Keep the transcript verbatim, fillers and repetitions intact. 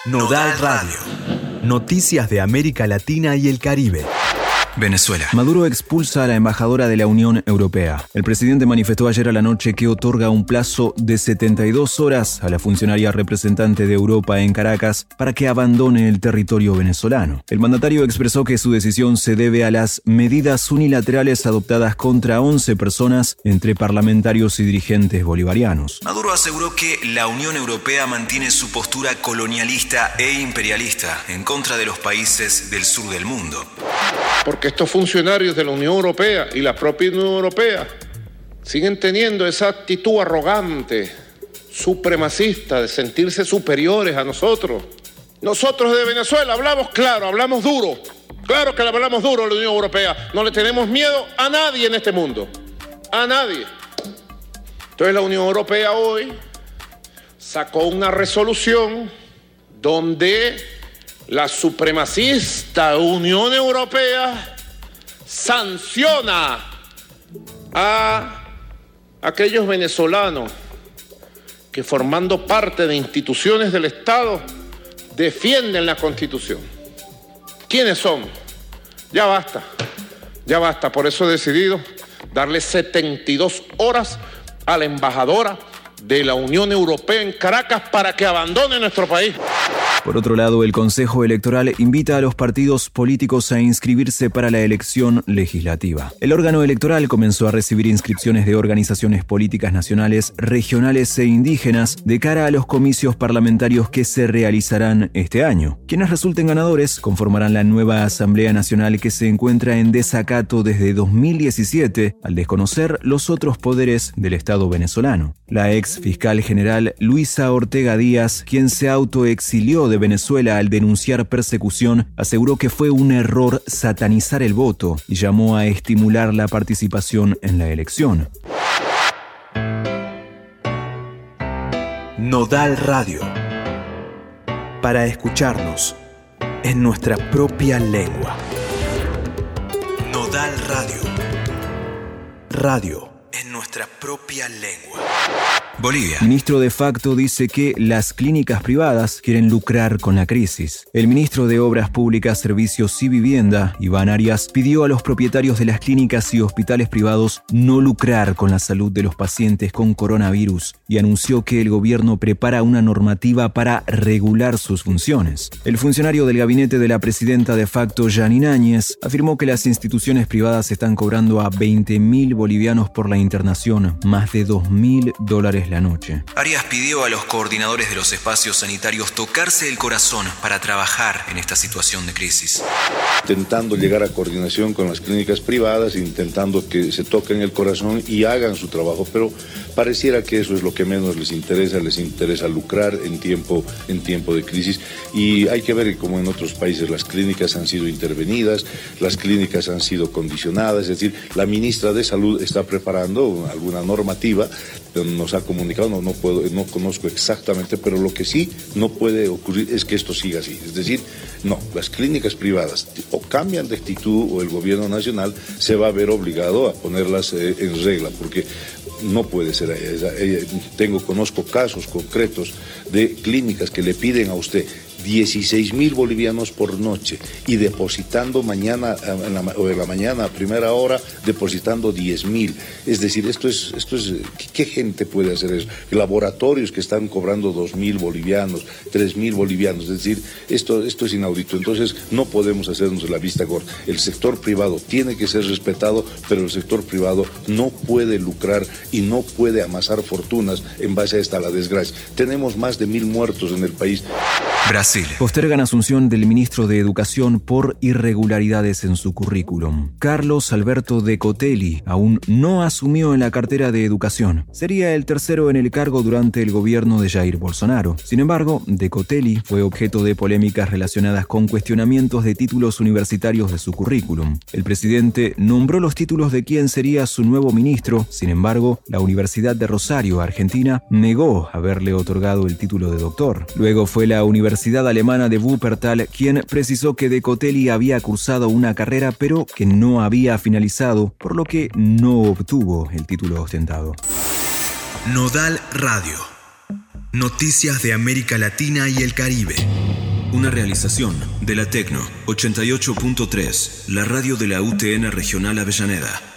Nodal Radio. Noticias de América Latina y el Caribe. Venezuela. Maduro expulsa a la embajadora de la Unión Europea. El presidente manifestó ayer a la noche que otorga un plazo de setenta y dos horas a la funcionaria representante de Europa en Caracas para que abandone el territorio venezolano. El mandatario expresó que su decisión se debe a las medidas unilaterales adoptadas contra once personas, entre parlamentarios y dirigentes bolivarianos. Maduro aseguró que la Unión Europea mantiene su postura colonialista e imperialista en contra de los países del sur del mundo. Porque estos funcionarios de la Unión Europea y la propia Unión Europea siguen teniendo esa actitud arrogante, supremacista, de sentirse superiores a nosotros. Nosotros de Venezuela hablamos claro, hablamos duro. Claro que le hablamos duro a la Unión Europea. No le tenemos miedo a nadie en este mundo. A nadie. Entonces la Unión Europea hoy sacó una resolución donde la supremacista Unión Europea sanciona a aquellos venezolanos que, formando parte de instituciones del Estado, defienden la Constitución. ¿Quiénes son? Ya basta, ya basta. Por eso he decidido darle setenta y dos horas a la embajadora de la Unión Europea en Caracas para que abandone nuestro país. Por otro lado, el Consejo Electoral invita a los partidos políticos a inscribirse para la elección legislativa. El órgano electoral comenzó a recibir inscripciones de organizaciones políticas nacionales, regionales e indígenas de cara a los comicios parlamentarios que se realizarán este año. Quienes resulten ganadores conformarán la nueva Asamblea Nacional, que se encuentra en desacato desde dos mil diecisiete al desconocer los otros poderes del Estado venezolano. La ex fiscal general Luisa Ortega Díaz, quien se autoexilió de Venezuela al denunciar persecución, aseguró que fue un error satanizar el voto y llamó a estimular la participación en la elección. Nodal Radio. Para escucharnos en nuestra propia lengua. Nodal Radio. Radio en nuestra propia lengua. Bolivia. El ministro de facto dice que las clínicas privadas quieren lucrar con la crisis. El ministro de Obras Públicas, Servicios y Vivienda, Iván Arias, pidió a los propietarios de las clínicas y hospitales privados no lucrar con la salud de los pacientes con coronavirus y anunció que el gobierno prepara una normativa para regular sus funciones. El funcionario del gabinete de la presidenta de facto, Janine Áñez, afirmó que las instituciones privadas están cobrando a veinte mil bolivianos por la internación, más de dos mil dólares la noche. Arias pidió a los coordinadores de los espacios sanitarios tocarse el corazón para trabajar en esta situación de crisis. Intentando llegar a coordinación con las clínicas privadas, intentando que se toquen el corazón y hagan su trabajo, pero pareciera que eso es lo que menos les interesa, les interesa lucrar en tiempo, en tiempo de crisis. Y hay que ver que, como en otros países, las clínicas han sido intervenidas, las clínicas han sido condicionadas, es decir, la ministra de Salud está preparando alguna normativa, nos ha comunicado, no, no puedo, no conozco exactamente, pero lo que sí no puede ocurrir es que esto siga así. Es decir, no, las clínicas privadas o cambian de actitud o el gobierno nacional se va a ver obligado a ponerlas eh, en regla, porque no puede ser. Eh, tengo, conozco casos concretos de clínicas que le piden a usted dieciséis mil bolivianos por noche y depositando mañana en la, o en la mañana a primera hora depositando diez mil. Es decir, esto es, esto es, ¿qué, qué gente puede hacer eso? Laboratorios que están cobrando dos mil bolivianos, tres mil bolivianos. Es decir, esto, esto es inaudito. Entonces no podemos hacernos la vista gorda. El sector privado tiene que ser respetado, pero el sector privado no puede lucrar y no puede amasar fortunas en base a esta la desgracia. Tenemos más de mil muertos en el país. Brasil. Postergan asunción del ministro de Educación por irregularidades en su currículum. Carlos Alberto Decotelli aún no asumió en la cartera de Educación. Sería el tercero en el cargo durante el gobierno de Jair Bolsonaro. Sin embargo, Decotelli fue objeto de polémicas relacionadas con cuestionamientos de títulos universitarios de su currículum. El presidente nombró los títulos de quién sería su nuevo ministro. Sin embargo, la Universidad de Rosario, Argentina, negó haberle otorgado el título de doctor. Luego fue la Universidad Alemana de Wuppertal quien precisó que Decotelli había cursado una carrera pero que no había finalizado, por lo que no obtuvo el título ostentado. Nodal Radio. Noticias de América Latina y el Caribe. Una realización de la Tecno ochenta y ocho punto tres, la radio de la U T N Regional Avellaneda.